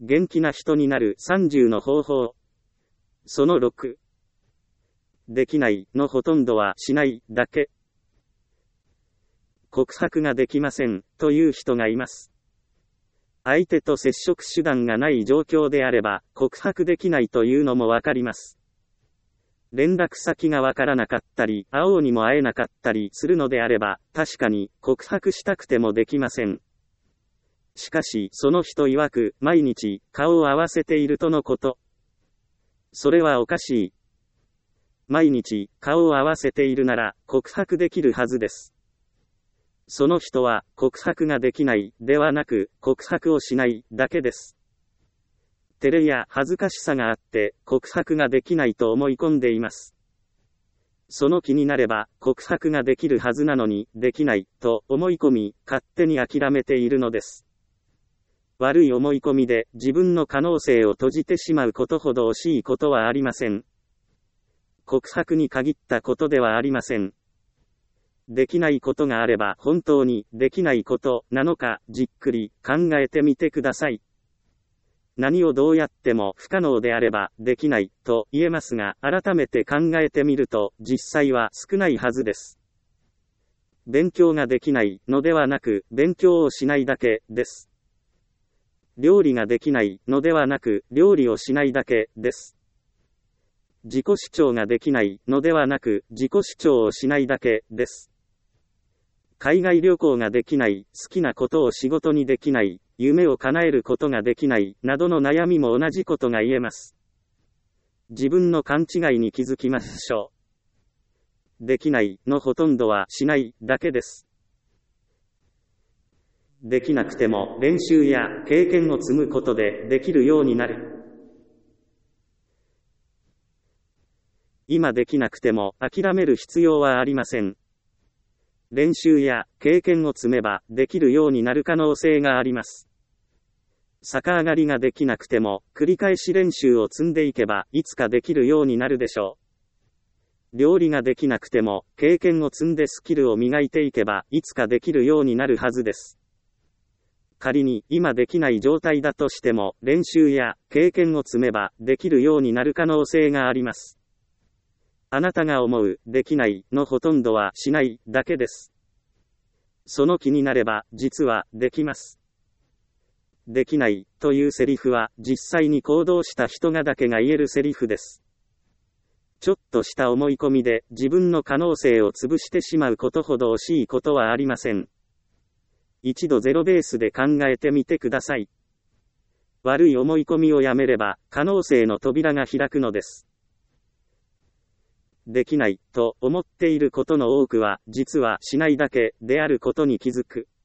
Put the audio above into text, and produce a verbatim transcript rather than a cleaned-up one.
元気な人になるさんじゅうの方法。そのろく。できないのほとんどはしないだけ。告白ができませんという人がいます。相手と接触手段がない状況であれば告白できないというのもわかります。連絡先がわからなかったり、会おうにも会えなかったりするのであれば、確かに告白したくてもできません。しかし、その人曰く、毎日顔を合わせているとのこと。それはおかしい。毎日顔を合わせているなら告白できるはずです。その人は告白ができないではなく告白をしないだけです。照れや恥ずかしさがあって告白ができないと思い込んでいます。その気になれば告白ができるはずなのにできないと思い込み勝手に諦めているのです。悪い思い込みで自分の可能性を閉じてしまうことほど惜しいことはありません。告白に限ったことではありません。できないことがあれば本当にできないことなのかじっくり考えてみてください。何をどうやっても不可能であればできないと言えますが、改めて考えてみると実際は少ないはずです。勉強ができないのではなく勉強をしないだけです。料理ができないのではなく料理をしないだけです。自己主張ができないのではなく自己主張をしないだけです。海外旅行ができない、好きなことを仕事にできない、夢を叶えることができない、などの悩みも同じことが言えます。自分の勘違いに気づきましょう。できないのほとんどはしないだけです。できなくても練習や経験を積むことでできるようになる。今できなくても諦める必要はありません。練習や経験を積めばできるようになる可能性があります。逆上がりができなくても繰り返し練習を積んでいけばいつかできるようになるでしょう。料理ができなくても経験を積んでスキルを磨いていけばいつかできるようになるはずです。仮に今できない状態だとしても練習や経験を積めばできるようになる可能性があります。あなたが思う、できないのほとんどはしないだけです。その気になれば、実はできます。できないというセリフは、実際に行動した人がだけが言えるセリフです。ちょっとした思い込みで自分の可能性を潰してしまうことほど惜しいことはありません。一度ゼロベースで考えてみてください。悪い思い込みをやめれば、可能性の扉が開くのです。できないと思っていることの多くは実はしないだけであることに気づく。